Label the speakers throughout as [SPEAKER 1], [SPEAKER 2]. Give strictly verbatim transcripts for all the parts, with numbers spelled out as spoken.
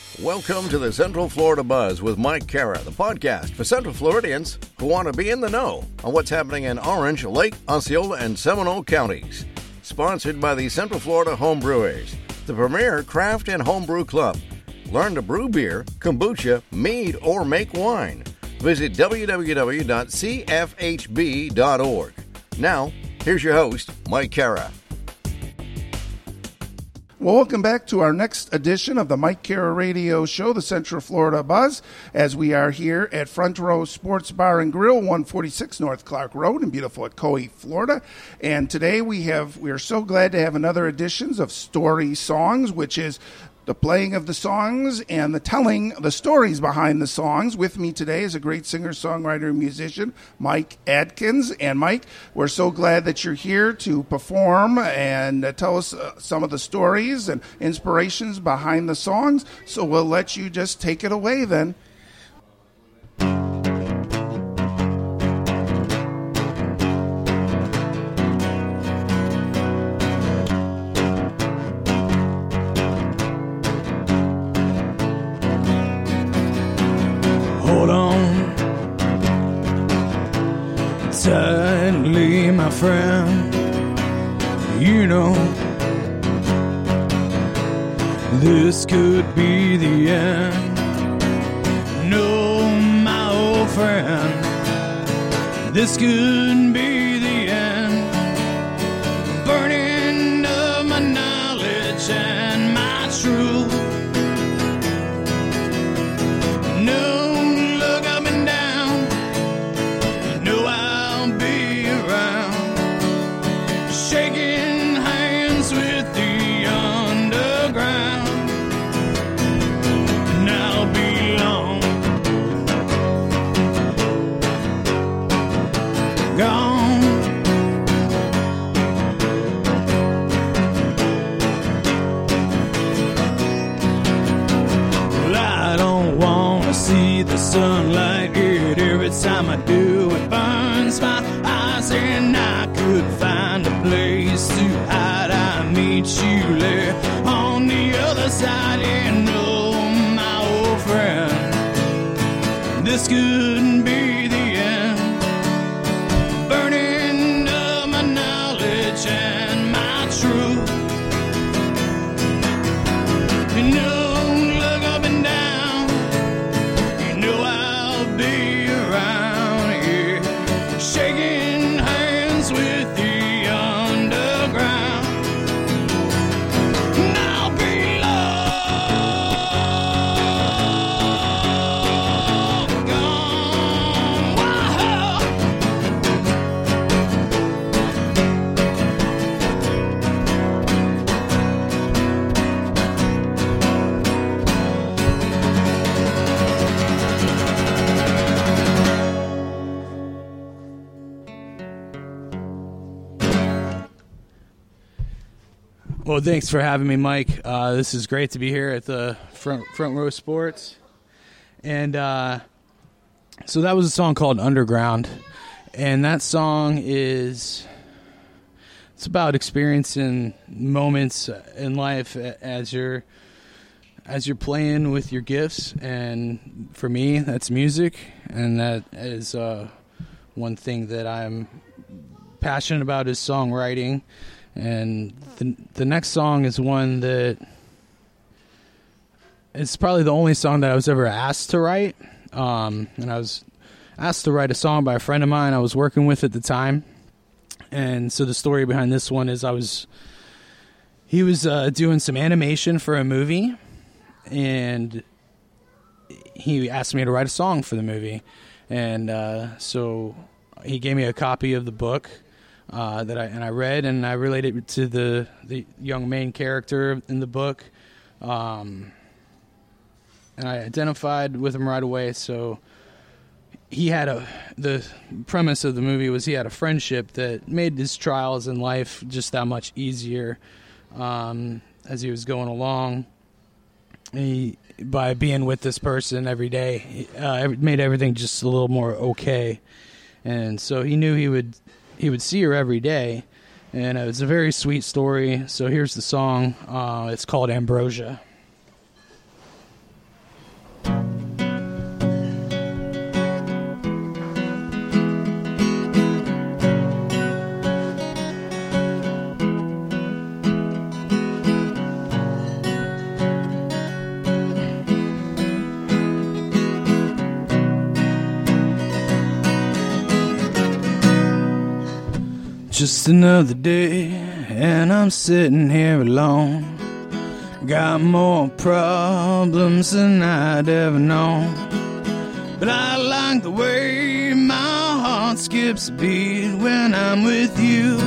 [SPEAKER 1] Welcome to the Central Florida Buzz with Mike Cara, the podcast for Central Floridians who want to be in the know on what's happening in Orange, Lake, Osceola, and Seminole counties. Sponsored by the Central Florida Home Brewers, the premier craft and homebrew club. Learn to brew beer, kombucha, mead, or make wine. Visit w w w dot c f h b dot org. Now, here's your host, Mike Cara.
[SPEAKER 2] Well, welcome back to our next edition of the Mike Cara Radio Show, the Central Florida Buzz, as we are here at Front Row Sports Bar and Grill, one forty-six North Clark Road in beautiful Ocoee, Florida. And today we have we are so glad to have another edition of Story Songs, which is the playing of the songs and the telling the stories behind the songs. With me today is a great singer, songwriter, and musician, Mike Adkins. And Mike, we're so glad that you're here to perform and uh, tell us uh, some of the stories and inspirations behind the songs. So we'll let you just take it away then.
[SPEAKER 3] Tightly, my friend, you know this could be the end. No, my old friend, this could be the end. Burning of my knowledge and my truth. No, look up and down. No, I shaking hands with the underground, and I'll be long gone. Well, I don't want to see the sunlight hit. Every time I do, it burns my eyes, and I could find a place to hide. I meet you there on the other side. And no, my old friend, this couldn't be the end. Burning up my knowledge and my truth. You know, look up and down. You know I'll be around here, shaking hands with you. Well, thanks for having me, Mike. Uh, this is great to be here at the Front Front Row Sports. And uh, so that was a song called Underground. And that song is, it's about experiencing moments in life as you're, as you're playing with your gifts. And for me, that's music. And that is uh, one thing that I'm passionate about is songwriting. And the the next song is one that it's probably the only song that I was ever asked to write. Um, and I was asked to write a song by a friend of mine I was working with at the time. And so the story behind this one is I was he was uh, doing some animation for a movie, and he asked me to write a song for the movie. And uh, so he gave me a copy of the book. Uh, that I and I read, and I related to the the young main character in the book, um, and I identified with him right away. So he had a the premise of the movie was he had a friendship that made his trials in life just that much easier um, as he was going along. He by being with this person every day, uh, it made everything just a little more okay, and so he knew he would. He would see her every day, and it was a very sweet story. So here's the song. Uh, it's called Ambrosia. Just another day, and I'm sitting here alone. Got more problems than I'd ever known. But I like the way my heart skips a beat when I'm with you.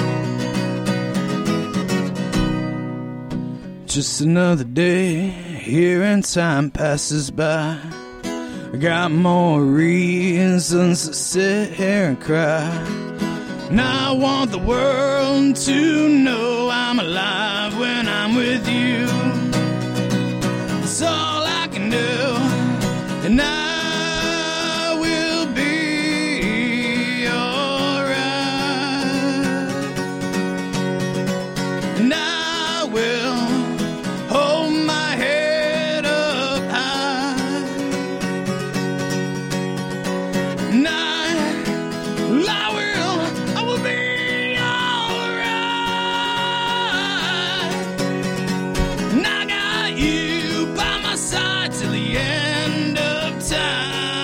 [SPEAKER 3] Just another day, here and time passes by. I got more reasons to sit here and cry. And I want the world to know I'm alive when I'm with you. It's all I can do, and I will be alright. And I will hold my head up high. And I, I will, I will be alright. And I got you by my side till the end of time.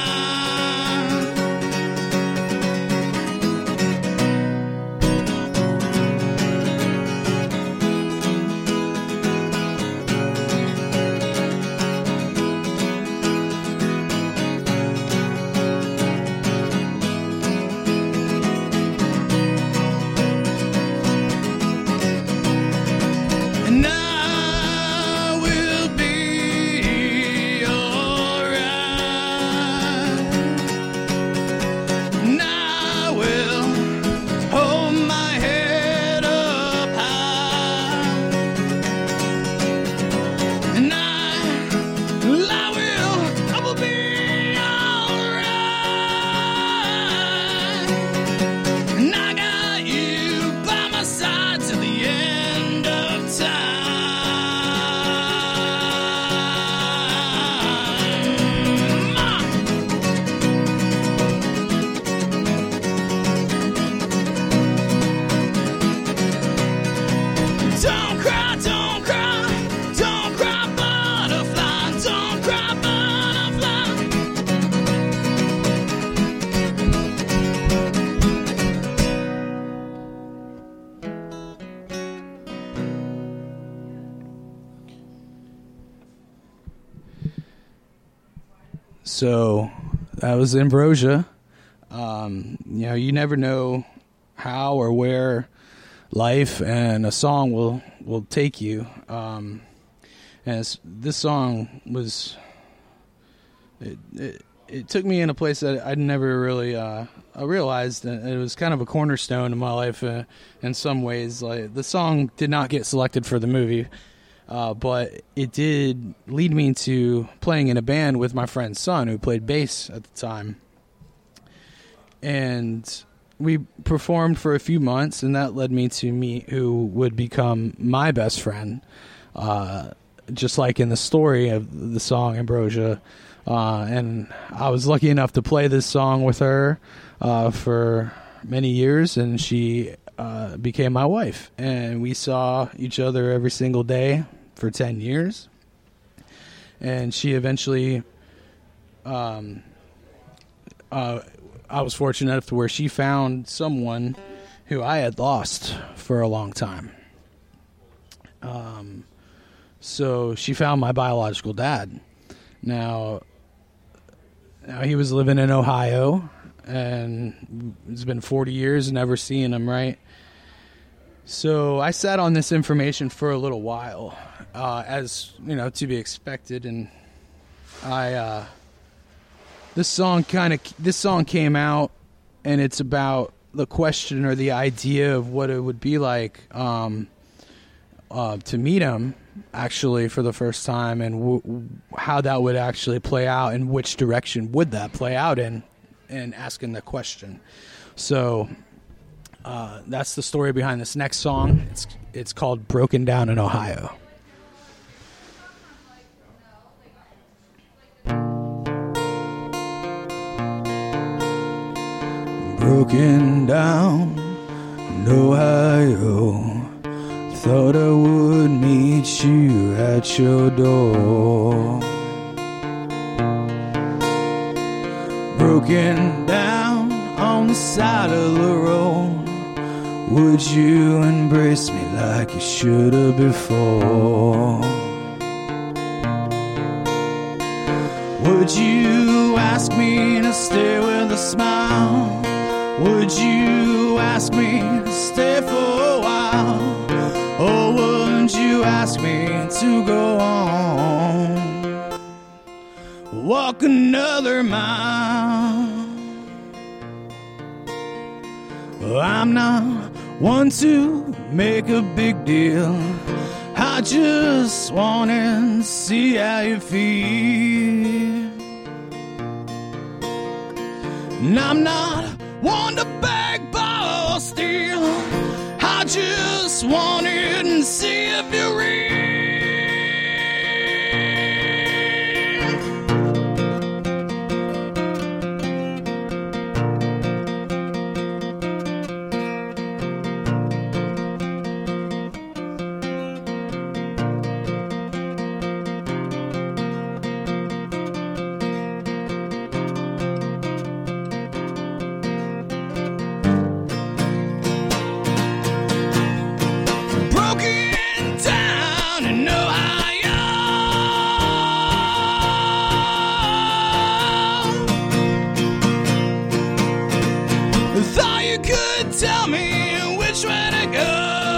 [SPEAKER 3] And I will be alright. And I will hold my head up high. And I, I will, I will be alright. And I got you by my side till the end of time. Ma! Don't cry, don't cry, don't cry, butterfly, don't cry, butterfly. So that was Ambrosia. Um, you know, you never know how or where life and a song will, will take you. Um, and it's, this song was, it, it, it took me in a place that I'd never really uh, I realized, and it was kind of a cornerstone in my life uh, in some ways. Like, the song did not get selected for the movie, uh, but it did lead me to playing in a band with my friend's son, who played bass at the time. And we performed for a few months, and that led me to meet who would become my best friend. Uh, just like in the story of the song Ambrosia. Uh, and I was lucky enough to play this song with her uh, for many years, and she uh, became my wife. And we saw each other every single day for ten years. And she eventually, um, uh, I was fortunate enough to where she found someone who I had lost for a long time. Um, so she found my biological dad. Now, now he was living in Ohio, and it's been forty years, never seeing him, right? So I sat on this information for a little while, uh, as, you know, to be expected, and I, uh, this song kind of, this song came out, and it's about the question or the idea of what it would be like, um, uh, to meet him, actually, for the first time, and w- how that would actually play out, and which direction would that play out in, and asking the question. So uh, that's the story behind this next song. It's it's called Broken Down in Ohio. Broken down in Ohio, thought I would meet you at your door. Broken down on the side of the road, Would you embrace me like you should have before? Would you ask me to stay with a smile? Would you ask me to stay for a while? Or would you ask me to go on? Walk another mile. I'm not one to make a big deal. I just wanna see how you feel. And I'm not one to beg, borrow, or steal. I just wanted to see if you're real. Tell me which way to go.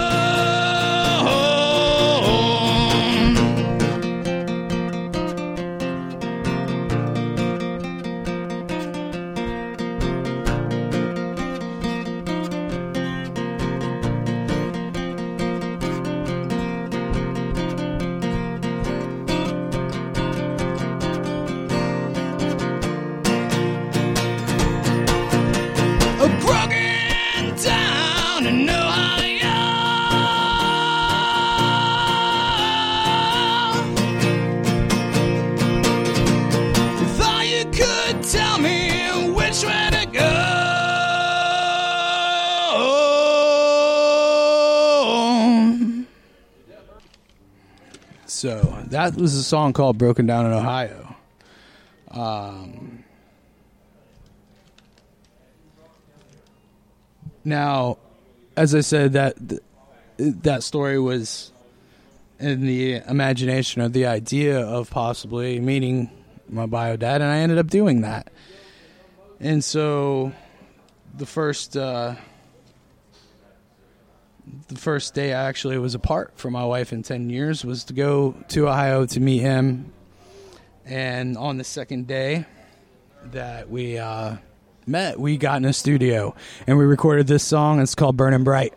[SPEAKER 3] A broken down in Ohio. Thought you could tell me which way to go. So that was a song called Broken Down in Ohio. Um... Now, as I said, that that story was in the imagination or the idea of possibly meeting my bio dad, and I ended up doing that. And so, the first uh, the first day I actually was apart from my wife in ten years was to go to Ohio to meet him. And on the second day that we uh, met, we got in a studio and we recorded this song. It's called Burning Bright.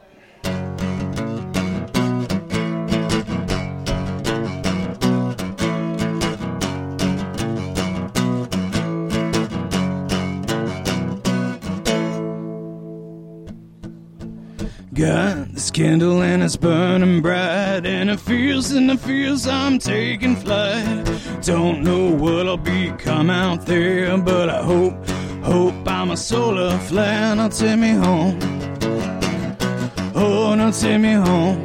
[SPEAKER 3] Got this candle and it's burning bright, and it feels and it feels I'm taking flight. Don't know what I'll become out there, but I hope, hope I'm a solar flare. Now take me home, oh, now take me home.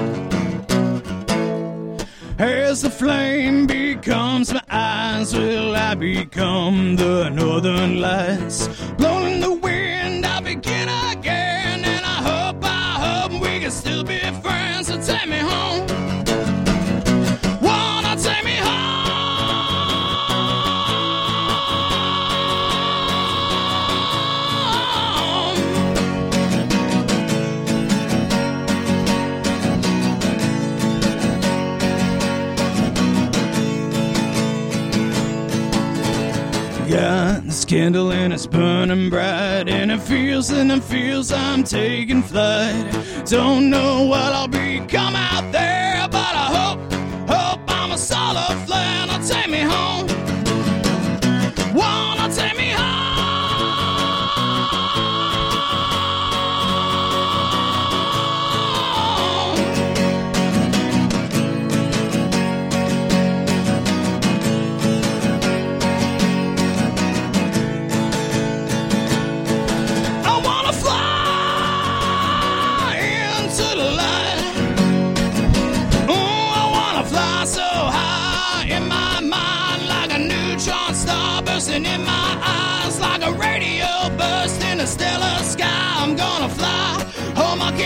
[SPEAKER 3] As the flame becomes my eyes, will I become the northern lights? Blowing the wind, I'll begin again, and I hope, I hope we can still be friends. So take me home, wanna take me home. Got this candle and it's burning bright, and it feels and it feels I'm taking flight. Don't know what I'll become out there, but I hope, hope I'm a solar flare. Now take me home, wanna take me home. Bursting in my eyes like a radio burst in a stellar sky. I'm gonna fly, hold my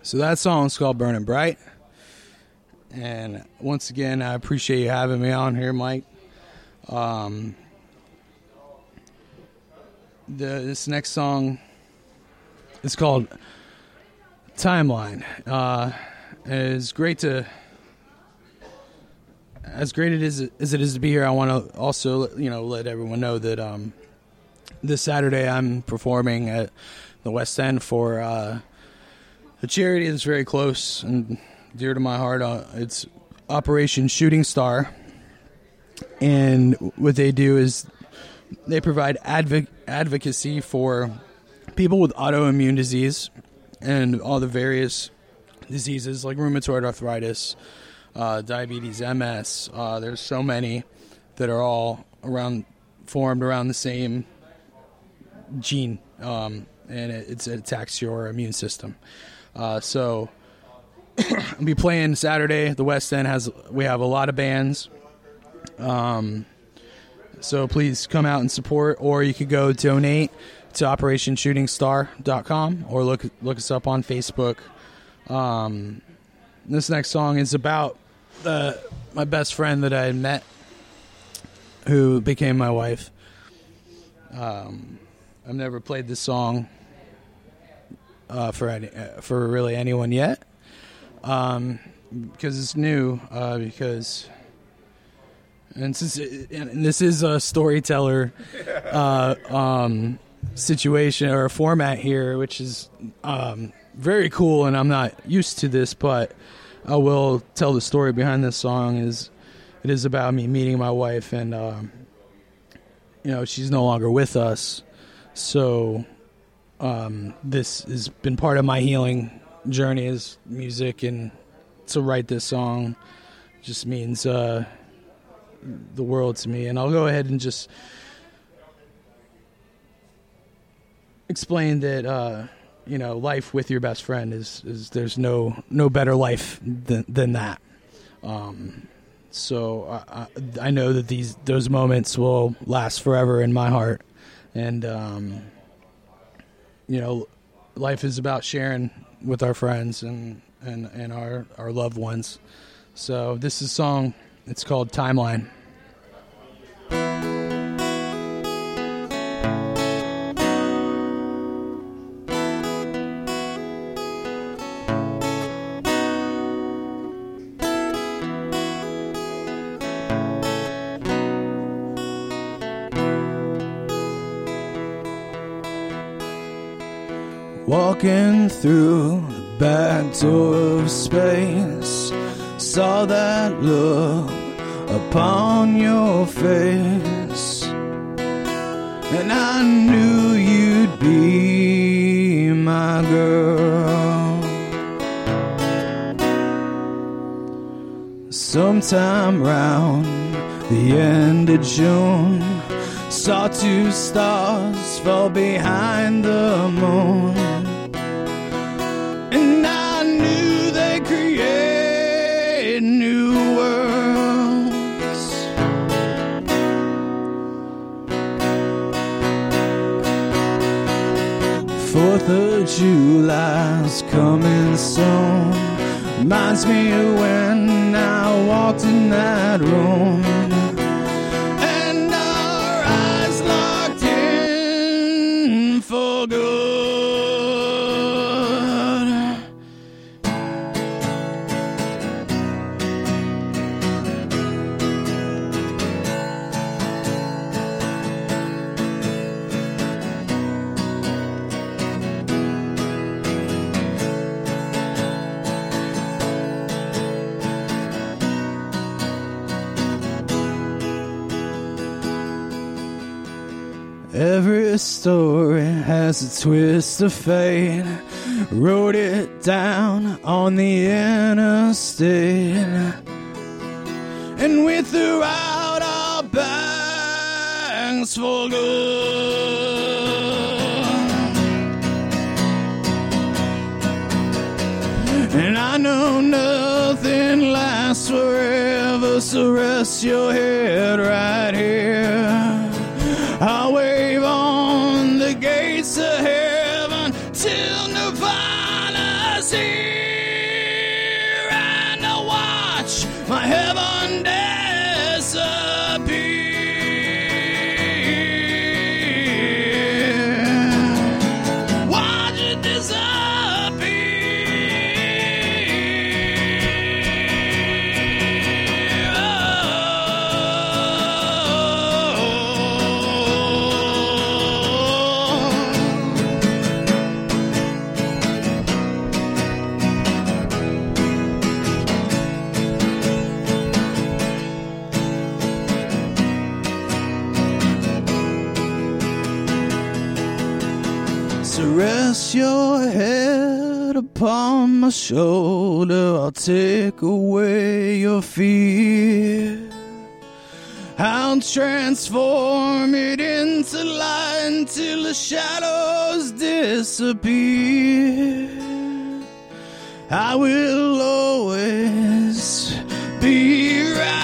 [SPEAKER 3] So that song's called Burning Bright. And once again, I appreciate you having me on here, Mike. Um, the this next song is called Timeline. Uh, it's great to, as great it is as it is to be here. I want to also, you know, let everyone know that um, this Saturday I'm performing at the West End for uh, a charity that's very close and dear to my heart. Uh, it's Operation Shooting Star, and what they do is they provide adv- advocacy for people with autoimmune disease and all the various diseases like rheumatoid arthritis, uh, diabetes, M S. Uh, there's so many that are all around formed around the same gene, um, and it, it's, it attacks your immune system. Uh, so I'll be playing Saturday. The West End has we have a lot of bands. Um, so please come out and support, or you could go donate to operation shooting star dot com or look look us up on Facebook. Um, this next song is about uh, my best friend that I met, who became my wife. Um, I've never played this song uh, for any, uh, for really anyone yet, um, because it's new. Uh, because and since it, and this is a storyteller uh, um, situation or a format here, which is um, very cool, and I'm not used to this, but I will tell the story behind this song. Is it is about me meeting my wife, and um, you know, she's no longer with us, so um, this has been part of my healing journey as music, and to write this song just means uh, the world to me. And I'll go ahead and just explain that uh, you know, life with your best friend is, is there's no no better life than than that. Um, so I, I, I know that these those moments will last forever in my heart, and um, you know, life is about sharing with our friends and, and, and our, our loved ones. So this is a song. It's called Timeline. Walking through the back door of space, saw that look upon your face, and I knew you'd be my girl. Sometime round the end of June, saw two stars fall behind the moon, and I knew they create new worlds. Fourth of July's coming soon, reminds me of when I walked in that room, and our eyes locked in for good. Every story has a twist of fate, wrote it down on the interstate, and we threw out our bags for good. And I know nothing lasts forever, so rest your head right here. I'll wave on the gates of heaven till Nirvana's here. rest your head upon my shoulder. I'll take away your fear. I'll transform it into light till the shadows disappear. I will always be right.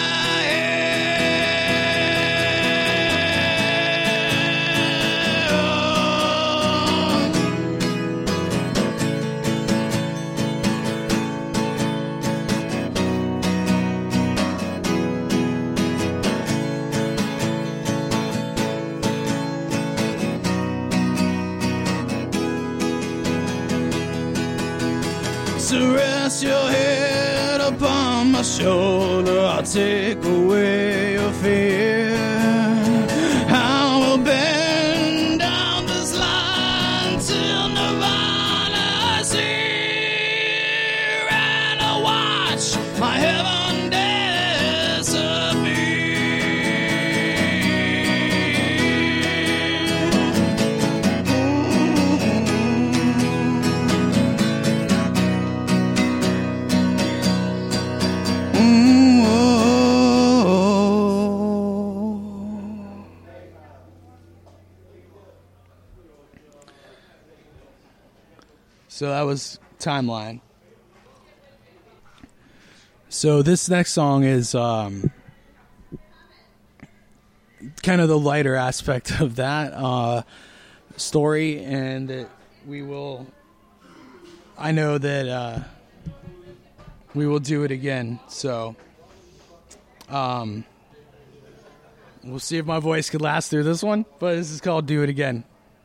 [SPEAKER 3] So rest your head upon my shoulder. I'll take away your fear. I will bend down this line till Nirvana is here, and I'll watch my heaven disappear. So that was Timeline. So this next song is um, kind of the lighter aspect of that uh, story, and that we will, I know that uh, we will do it again. So um, we'll see if my voice could last through this one, but this is called Do It Again.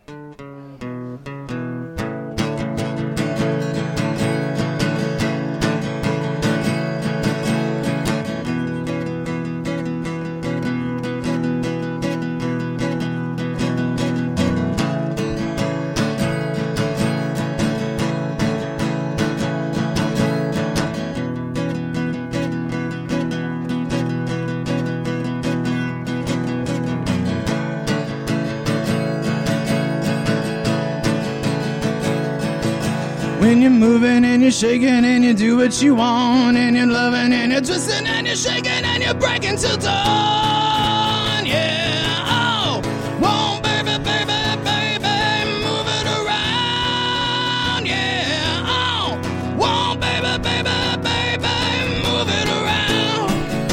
[SPEAKER 3] When you're moving and you're shaking and you do what you want, and you're loving and you're twisting and you're shaking and you're breaking till dawn, yeah. Oh, whoa, baby, baby, baby, move it around, yeah. Oh, whoa, baby, baby, baby, move it around.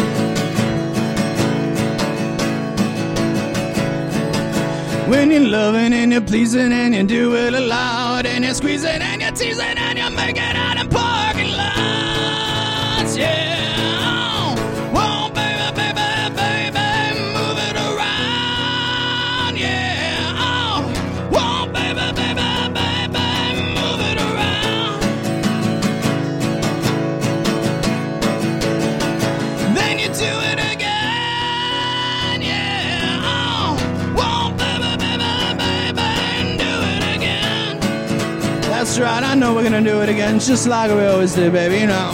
[SPEAKER 3] When you're loving and you're pleasing and you do it aloud, and you're squeezing and you're teasing and you're making out in parking lots, yeah. Whoa, baby, baby, baby, move it around, yeah. Oh, whoa, baby, baby, baby, move it around. Then you do it again, yeah. Oh, whoa, baby, baby, baby, do it again. That's right, I know we're gonna do it again, just like we always do, baby, you know.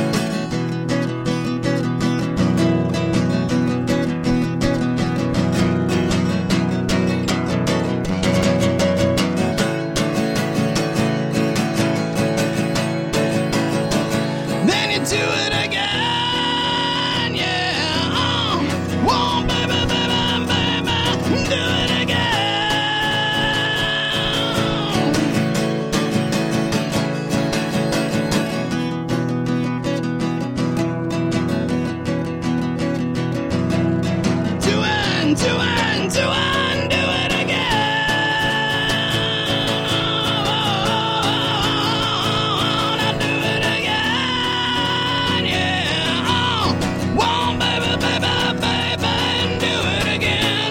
[SPEAKER 3] Then you do it again, yeah. Oh, whoa, baby, baby, baby, do it again. Doing, doing, doing, do it again. Oh, now do it again, yeah. Oh, whoa, baby, baby, baby, do it again.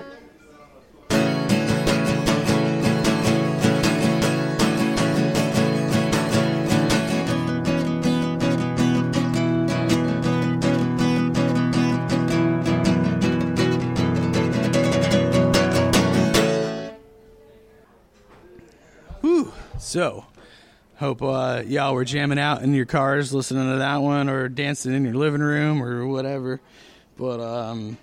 [SPEAKER 3] Whew. So, hope uh, y'all were jamming out in your cars listening to that one, or dancing in your living room, or whatever. But, um...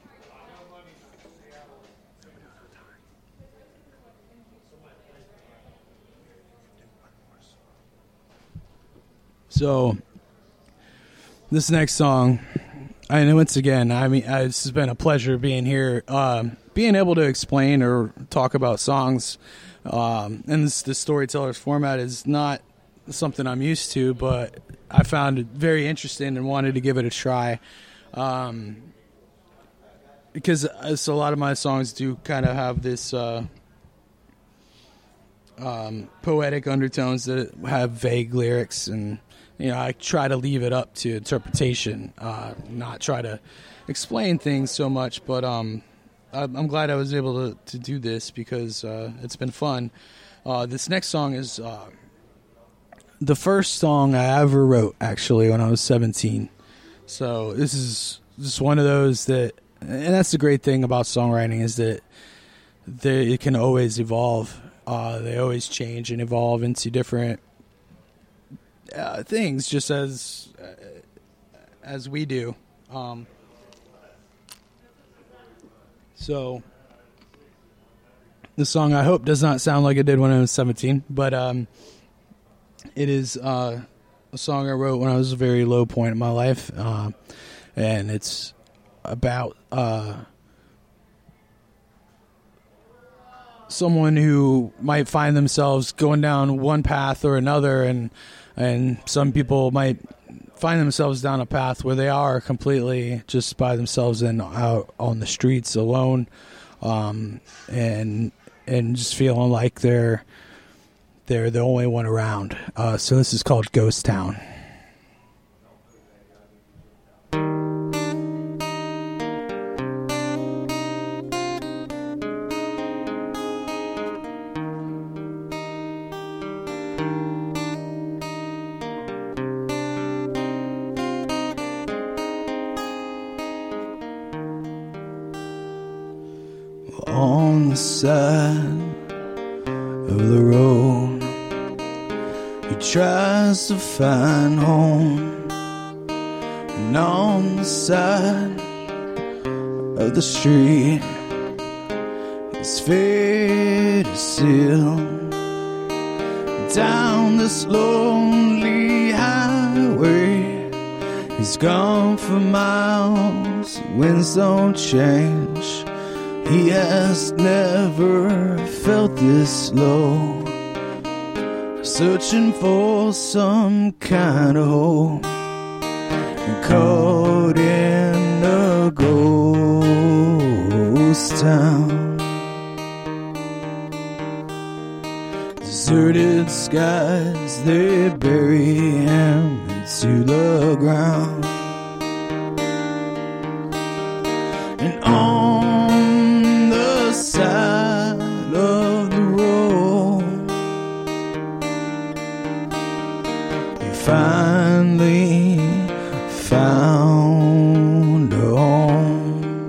[SPEAKER 3] So this next song, and once again, I mean, uh, this has been a pleasure being here, um, being able to explain or talk about songs. Um, and this, the storyteller's format is not something I'm used to, but I found it very interesting and wanted to give it a try. Um, because uh, so a lot of my songs do kind of have this uh, um, poetic undertones that have vague lyrics, and you know, I try to leave it up to interpretation, uh, not try to explain things so much. But um, I'm glad I was able to, to do this because uh, it's been fun. Uh, this next song is uh, the first song I ever wrote, actually, when I was seventeen. So this is just one of those that, and that's the great thing about songwriting, is that they, it can always evolve. Uh, they always change and evolve into different uh, things, just as uh, as we do. Um, so the song, I hope, does not sound like it did when I was seventeen, but um, it is uh, a song I wrote when I was a very low point in my life, uh, and it's about uh, someone who might find themselves going down one path or another, and and some people might find themselves down a path where they are completely just by themselves and out on the streets alone, um, and and just feeling like they're they're the only one around. Uh, so this is called Ghost Town. On the side of the road, he tries to find home, and on the side of the street, his fate is sealed. Down this lonely highway, he's gone for miles, winds don't change. He has never felt this low, searching for some kind of hope, and caught in a ghost town. Deserted skies, they bury him into the ground. And on side of the road, you finally found a home.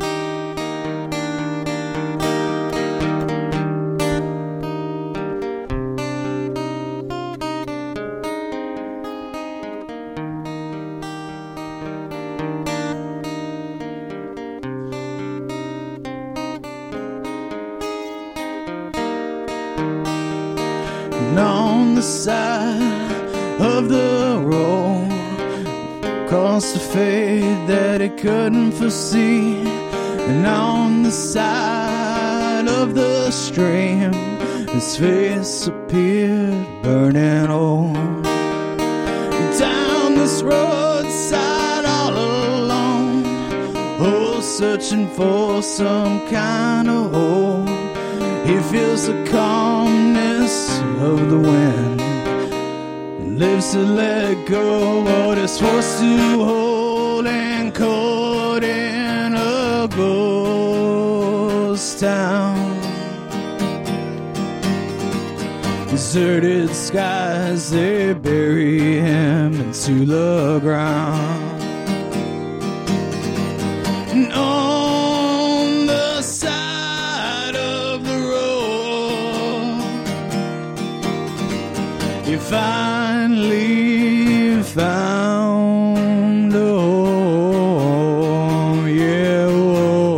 [SPEAKER 3] And on the side of the road, crossed a fate that he couldn't foresee. And on the side of the stream, his face appeared burning old. Down this roadside all alone, oh, searching for some kind of hope, he feels the calmness of the wind and lives to let go what is forced to hold, and caught in a ghost town. Deserted skies, they bury him into the ground. And on the side of the road, you finally found a home, yeah, whoa.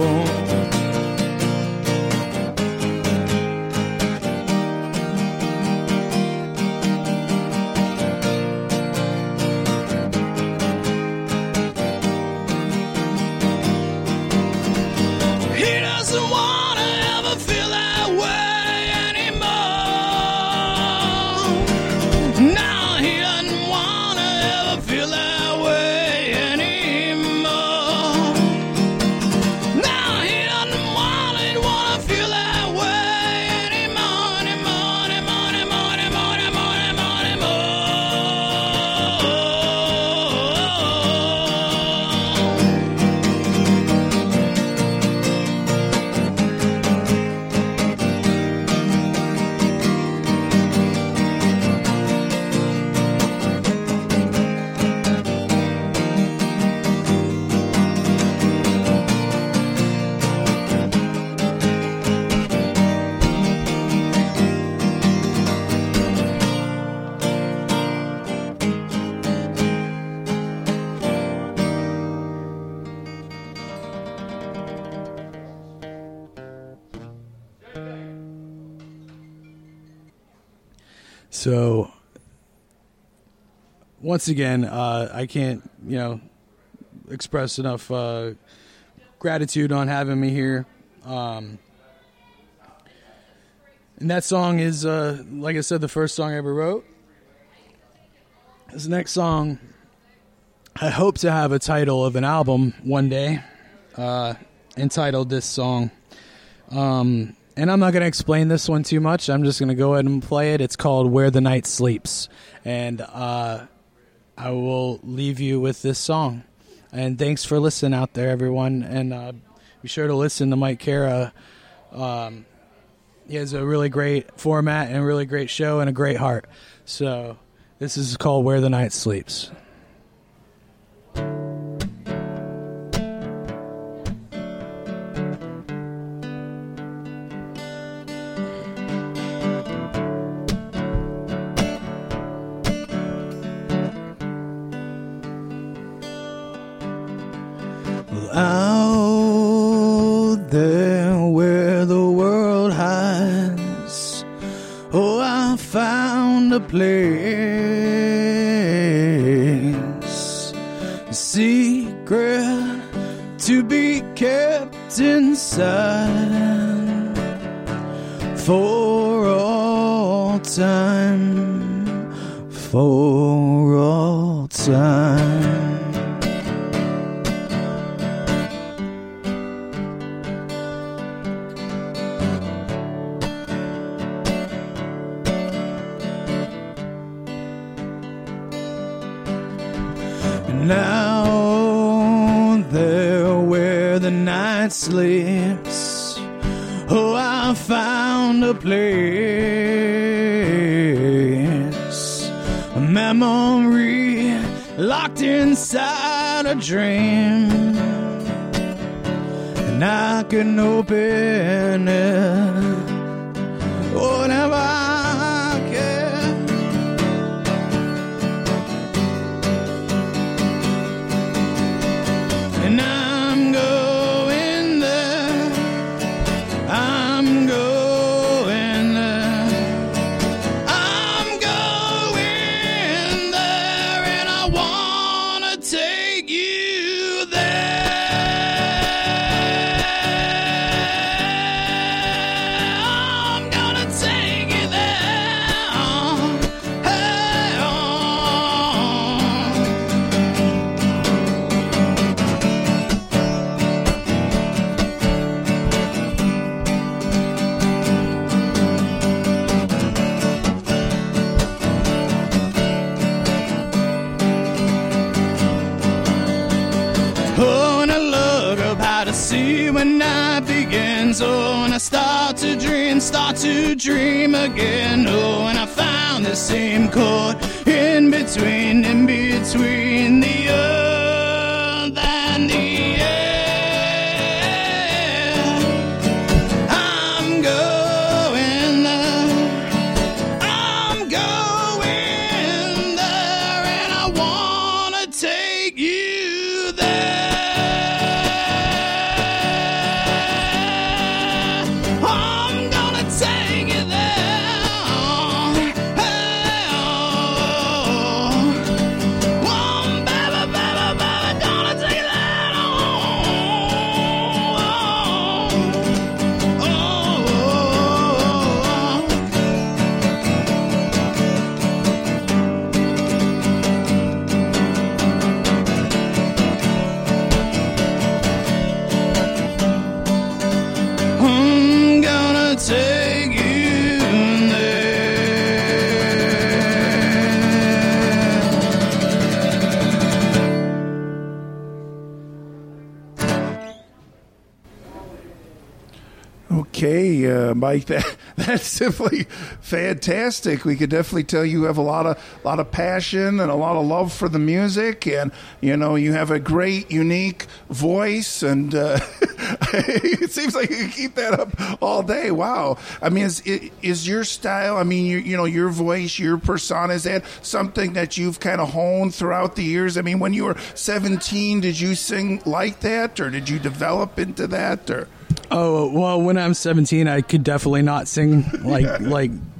[SPEAKER 3] So, once again, uh, I can't, you know, express enough uh, gratitude on having me here. Um, and that song is, uh, like I said, the first song I ever wrote. This next song, I hope to have a title of an album one day, uh, entitled this song. Um, and I'm not going to explain this one too much. I'm just going to go ahead and play it. It's called Where the Night Sleeps. And uh, I will leave you with this song. And thanks for listening out there, everyone. And uh, be sure to listen to Mike Cara. Um, he has a really great format and a really great show and a great heart. So this is called Where the Night Sleeps. Out there where the world hides, oh, I found a place, a secret to be kept inside for all time, for all time. Now there where the night sleeps, oh, I found a place, a memory locked inside a dream, and I can open it whenever I can. And I'm going there, I'm going there, I'm going there, and I wanna take you there. I'm gonna take you there. Hey, oh. Oh, and I look up how to see when night begins. Oh, and I start to dream, start to dream again. Oh, and I found the same chord in between, in between the earth and the air. I'm going there, I'm going there, and I wanna take you there. I'm gonna take you there. Hey, oh. One baby, baby, baby, gonna take you there. Oh, oh, oh, oh. I'm gonna take you
[SPEAKER 2] Okay, uh, Mike, that that's simply fantastic. We could definitely tell you have a lot of lot of passion and a lot of love for the music, and you know you have a great, unique voice, and uh, it seems like you can keep that up all day. Wow, I mean, is is your style? I mean, you you know, your voice, your persona, is that something that you've kind of honed throughout the years? I mean, when you were seventeen, did you sing like that, or did you develop into that, or?
[SPEAKER 3] Oh, well, when I'm seventeen, I could definitely not sing like like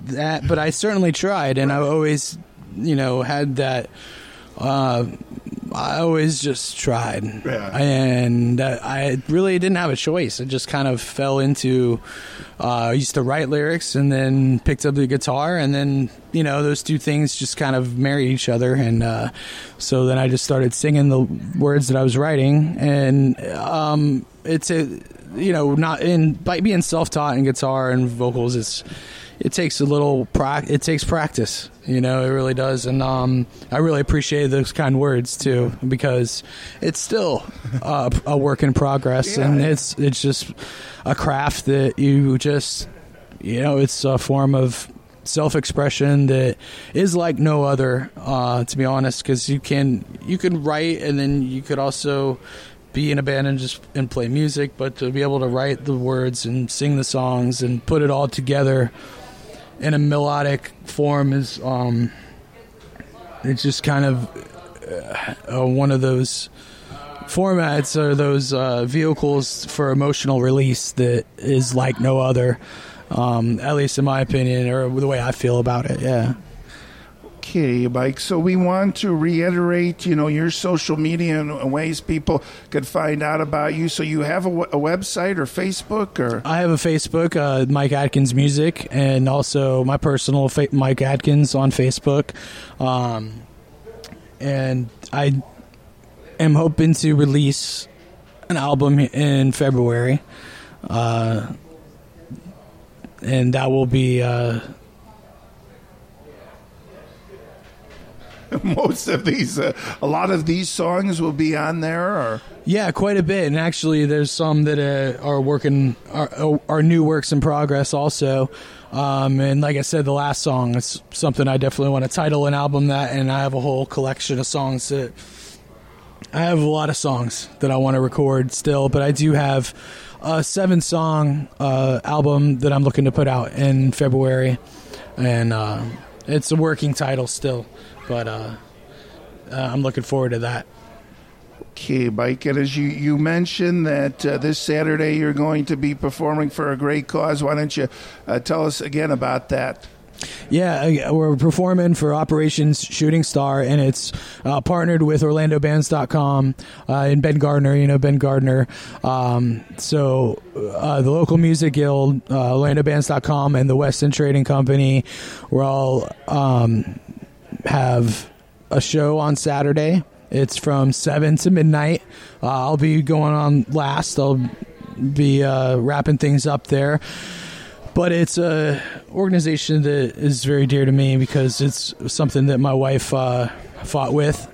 [SPEAKER 3] that, but I certainly tried, and I always, you know, had that. Uh, I always just tried,
[SPEAKER 2] yeah.
[SPEAKER 3] and uh, I really didn't have a choice. I just kind of fell into. Uh, I used to write lyrics, and then picked up the guitar, and then you know those two things just kind of married each other, and uh, so then I just started singing the words that I was writing, and um, it's a you know not in by being self-taught in guitar and vocals, it's. It takes a little pra- it takes practice, you know, it really does. And um, I really appreciate those kind words too, because it's still uh, a work in progress,
[SPEAKER 2] yeah.
[SPEAKER 3] and it's it's just a craft that you just, you know, it's a form of self-expression that is like no other, uh, to be honest, because you can you can write, and then you could also be in a band and just and play music, but to be able to write the words and sing the songs and put it all together in a melodic form is um it's just kind of uh, one of those formats or those uh, vehicles for emotional release that is like no other, um, at least in my opinion, or the way I feel about it. Yeah.
[SPEAKER 2] Okay, Mike. So we want to reiterate, you know, your social media and ways people could find out about you. So you have a, a website or Facebook, or
[SPEAKER 3] I have a Facebook, uh, Mike Atkins Music, and also my personal fa- Mike Atkins on Facebook. Um, and I am hoping to release an album in February, uh, and that will be. Uh,
[SPEAKER 2] Most of these, uh, a lot of these songs will be on there, or
[SPEAKER 3] yeah, quite a bit. And actually, there's some that uh, are working, are, are new works in progress also. Um, and like I said, the last song is something I definitely want to title an album that. And I have a whole collection of songs that I have a lot of songs that I want to record still. But I do have a seven song uh, album that I'm looking to put out in February, and uh, it's a working title still. But uh, uh, I'm looking forward to that.
[SPEAKER 2] Okay, Mike. And as you, you mentioned that uh, this Saturday you're going to be performing for a great cause, why don't you uh, tell us again about that?
[SPEAKER 3] Yeah, we're performing for Operations Shooting Star, and it's uh, partnered with Orlando Bands dot com uh, and Ben Gardner, you know, Ben Gardner. Um, so uh, the local music guild, uh, Orlando Bands dot com, and the Weston Trading Company, we're all... Um, have a show on Saturday. It's from seven to midnight. Uh, I'll be going on last. I'll be uh, wrapping things up there. But it's a organization that is very dear to me because it's something that my wife uh, fought with,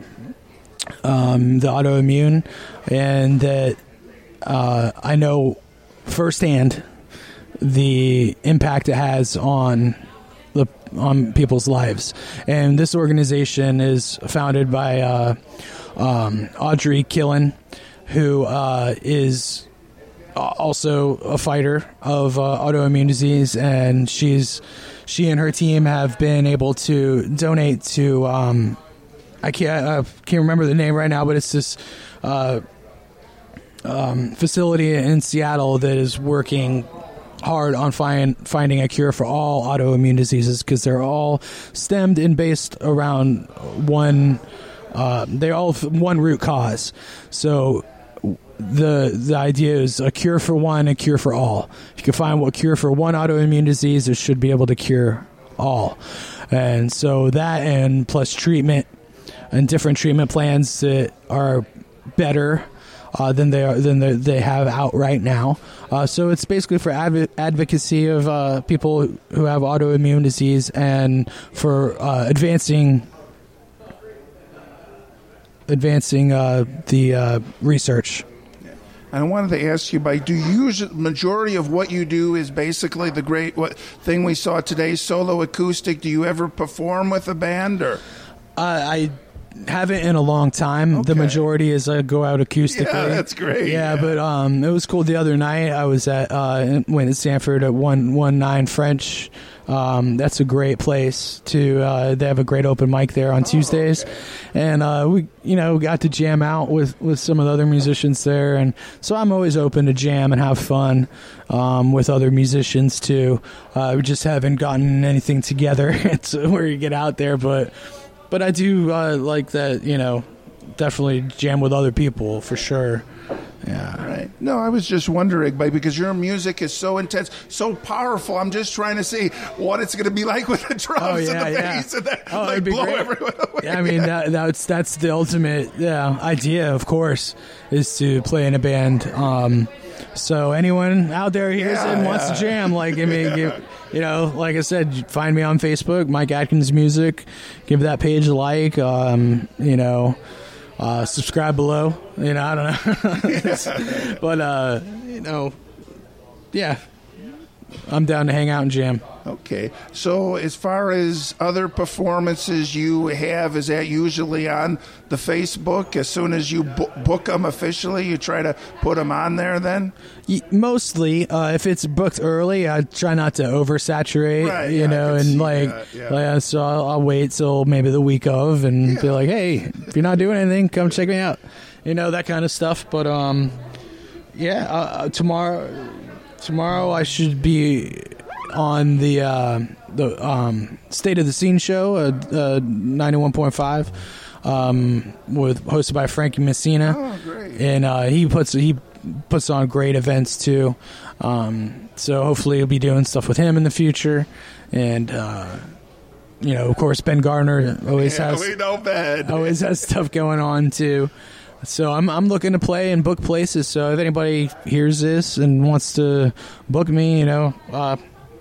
[SPEAKER 3] um, the autoimmune, and that uh, I know firsthand the impact it has on the on people's lives. And this organization is founded by uh, um, Audrey Killen, who uh, is also a fighter of uh, autoimmune disease, and she's she and her team have been able to donate to um, I can't I can't remember the name right now, but it's this uh, um, facility in Seattle that is working hard on find, finding a cure for all autoimmune diseases, because they're all stemmed and based around one uh, they're all one root cause. So the the idea is a cure for one, a cure for all. If you can find what cure for one autoimmune disease, it should be able to cure all. And so that, and plus treatment and different treatment plans that are better Uh, than they are than they, they have out right now. Uh, so it's basically for adv- advocacy of uh, people who have autoimmune disease, and for uh, advancing advancing uh, the uh, research.
[SPEAKER 2] I wanted to ask you, by do you use majority of what you do is basically the great what thing we saw today, solo acoustic? Do you ever perform with a band, or?
[SPEAKER 3] Uh, I haven't in a long time.
[SPEAKER 2] Okay.
[SPEAKER 3] The majority is I go out acoustically.
[SPEAKER 2] Yeah, that's great.
[SPEAKER 3] Yeah,
[SPEAKER 2] Yeah.
[SPEAKER 3] but um, it was cool. The other night I was at uh, went at Sanford at one one nine French. Um, that's a great place to. Uh, they have a great open mic there on Tuesdays,
[SPEAKER 2] Oh, okay.
[SPEAKER 3] and uh, we you know got to jam out with, with some of the other musicians there, and so I'm always open to jam and have fun um, with other musicians too. Uh, we just haven't gotten anything together to where you get out there, but but I do uh, like that. You know, definitely jam with other people for sure. Yeah.
[SPEAKER 2] Right. No, I was just wondering, Mike, because your music is so intense, so powerful. I'm just trying to see what it's going to be like with the drums
[SPEAKER 3] Oh, yeah,
[SPEAKER 2] and the
[SPEAKER 3] yeah.
[SPEAKER 2] bass and that,
[SPEAKER 3] Oh,
[SPEAKER 2] like
[SPEAKER 3] it'd be
[SPEAKER 2] blow
[SPEAKER 3] great.
[SPEAKER 2] everyone away.
[SPEAKER 3] Yeah, I mean, that, that's that's the ultimate yeah, idea, of course, is to play in a band. Um, so anyone out there hears
[SPEAKER 2] Yeah,
[SPEAKER 3] it and wants
[SPEAKER 2] yeah.
[SPEAKER 3] to jam, like, I mean, give, you know, like I said, find me on Facebook, Mike Atkins Music. Give that page a like. Um, you know. Uh, subscribe below, you know, I don't know. But, uh, you know, yeah, I'm down to hang out and jam.
[SPEAKER 2] Okay. So as far as other performances you have, is that usually on the Facebook? As soon as you bo- book them officially, you try to put them on there then?
[SPEAKER 3] Y- Mostly, uh, if it's booked early, I try not to oversaturate,
[SPEAKER 2] Right,
[SPEAKER 3] you
[SPEAKER 2] yeah, I
[SPEAKER 3] know,
[SPEAKER 2] can
[SPEAKER 3] and
[SPEAKER 2] see
[SPEAKER 3] like,
[SPEAKER 2] that, yeah.
[SPEAKER 3] like, uh, so I'll, I'll wait till maybe the week of and be
[SPEAKER 2] Yeah.
[SPEAKER 3] like, hey, if you're not doing anything, come check me out, you know, that kind of stuff. But um, yeah, uh, tomorrow, tomorrow I should be on the uh, the um, State of the Scene show, uh, uh, ninety-one point five, um, with hosted by Frankie Messina.
[SPEAKER 2] Oh, great.
[SPEAKER 3] And uh, he puts he puts on great events too. Um, so hopefully he'll be doing stuff with him in the future. And uh, you know, of course, Ben Gardner always
[SPEAKER 2] Yeah,
[SPEAKER 3] has
[SPEAKER 2] we know Ben.
[SPEAKER 3] always has stuff going on too. So I'm I'm looking to play and book places. So if anybody hears this and wants to book me, you know, uh,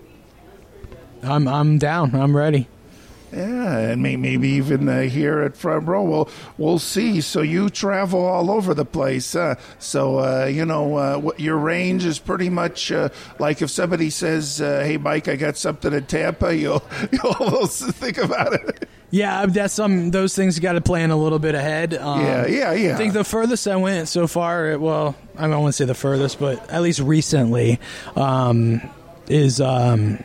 [SPEAKER 3] I'm I'm down. I'm ready.
[SPEAKER 2] Yeah, and may- maybe even uh, here at Front Row, we'll, we'll see. So you travel all over the place. Uh, so, uh, you know, uh, what, your range is pretty much uh, like if somebody says, uh, hey, Mike, I got something in Tampa, you'll, you'll almost think about it.
[SPEAKER 3] Yeah, that's some those things you got to plan a little bit ahead. Um,
[SPEAKER 2] Yeah, yeah, yeah.
[SPEAKER 3] I think the furthest I went so far, well, I don't want to say the furthest, but at least recently, um, is um,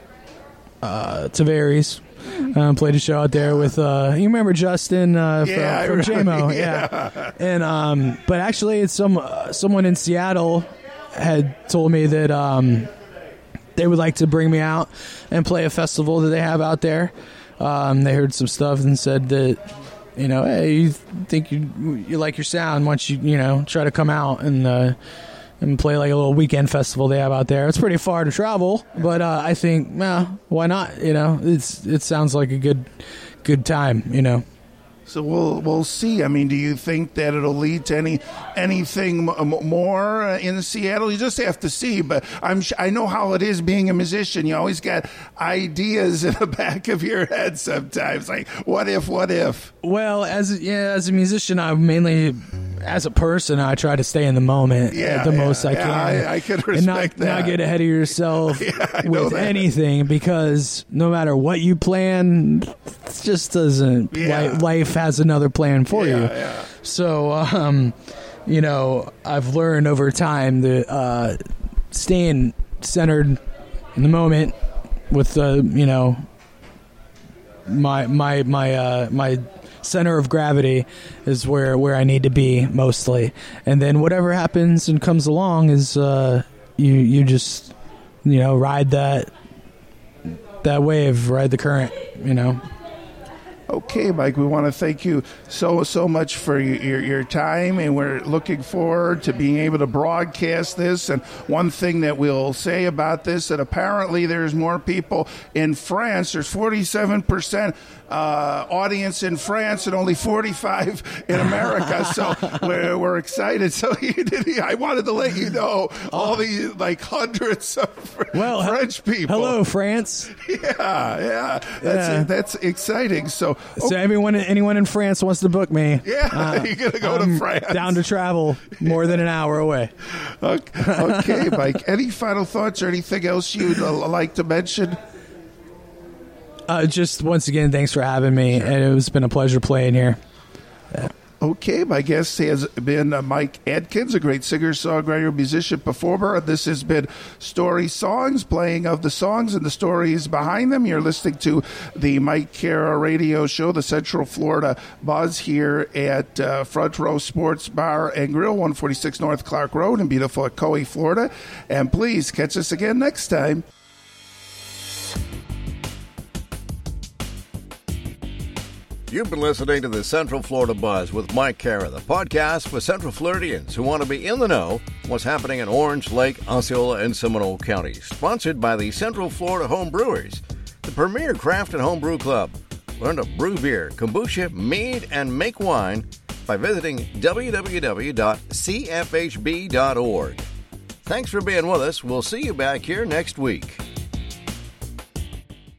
[SPEAKER 3] uh, Tavares. Um, played a show out there with uh, you remember Justin uh, from,
[SPEAKER 2] Yeah, I
[SPEAKER 3] from J M O,
[SPEAKER 2] remember,
[SPEAKER 3] yeah.
[SPEAKER 2] yeah.
[SPEAKER 3] And um, but actually, it's some uh, someone in Seattle had told me that um, they would like to bring me out and play a festival that they have out there. Um, they heard some stuff and said that, you know, hey, you think you you like your sound? Why don't you you know try to come out and uh, and play like a little weekend festival they have out there? It's pretty far to travel, but uh, I think, well, why not? You know, it's it sounds like a good good time. You know.
[SPEAKER 2] So we'll we'll see. I mean, do you think that it'll lead to any anything m- m- more uh, in Seattle? You just have to see. But I'm sh- I know how it is being a musician. You always got ideas in the back of your head sometimes, like what if, what if.
[SPEAKER 3] Well, as yeah, as a musician, I mainly, as a person, I try to stay in the moment
[SPEAKER 2] Yeah,
[SPEAKER 3] the
[SPEAKER 2] yeah,
[SPEAKER 3] most I
[SPEAKER 2] yeah,
[SPEAKER 3] can.
[SPEAKER 2] I- I can
[SPEAKER 3] and
[SPEAKER 2] respect
[SPEAKER 3] not,
[SPEAKER 2] that.
[SPEAKER 3] not get ahead of yourself
[SPEAKER 2] Yeah, I know
[SPEAKER 3] with
[SPEAKER 2] that.
[SPEAKER 3] anything, because no matter what you plan, it just doesn't.
[SPEAKER 2] Yeah.
[SPEAKER 3] Life, life has another plan for
[SPEAKER 2] Yeah,
[SPEAKER 3] you.
[SPEAKER 2] yeah.
[SPEAKER 3] So, um, you know, I've learned over time that uh, staying centered in the moment with uh, you know my my my uh, my center of gravity is where where I need to be mostly, and then whatever happens and comes along is uh, you you just you know ride that that wave, ride the current, you know.
[SPEAKER 2] Okay, Mike, we want to thank you so, so much for your, your, your time, and we're looking forward to being able to broadcast this. And one thing that we'll say about this, that apparently there's more people in France. There's forty-seven percent uh, audience in France and only forty-five in America. So we're, we're excited. So you did, I wanted to let you know all the, like, hundreds of
[SPEAKER 3] Well,
[SPEAKER 2] French people.
[SPEAKER 3] Hello, France.
[SPEAKER 2] Yeah, yeah. That's,
[SPEAKER 3] Yeah.
[SPEAKER 2] that's exciting. So,
[SPEAKER 3] So everyone, anyone in France wants to book me.
[SPEAKER 2] yeah, you're going to go
[SPEAKER 3] I'm
[SPEAKER 2] to France.
[SPEAKER 3] Down to travel more than an hour away.
[SPEAKER 2] Okay, okay, Mike. Any final thoughts or anything else you'd uh, like to mention?
[SPEAKER 3] Uh, just once again, thanks for having me, and it's been a pleasure playing here.
[SPEAKER 2] Okay, my guest has been uh, Mike Adkins, a great singer, songwriter, musician, performer. This has been Story Songs, playing of the songs and the stories behind them. You're listening to the Mike Cara radio show, the Central Florida Buzz, here at uh, Front Row Sports Bar and Grill, one forty-six North Clark Road in beautiful Ocoee, Florida. And please catch us again next time.
[SPEAKER 1] You've been listening to the Central Florida Buzz with Mike Cara, the podcast for Central Floridians who want to be in the know what's happening in Orange, Lake, Osceola, and Seminole counties. Sponsored by the Central Florida Home Brewers, the premier craft and home brew club. Learn to brew beer, kombucha, mead, and make wine by visiting w w w dot c f h b dot org. Thanks for being with us. We'll see you back here next week.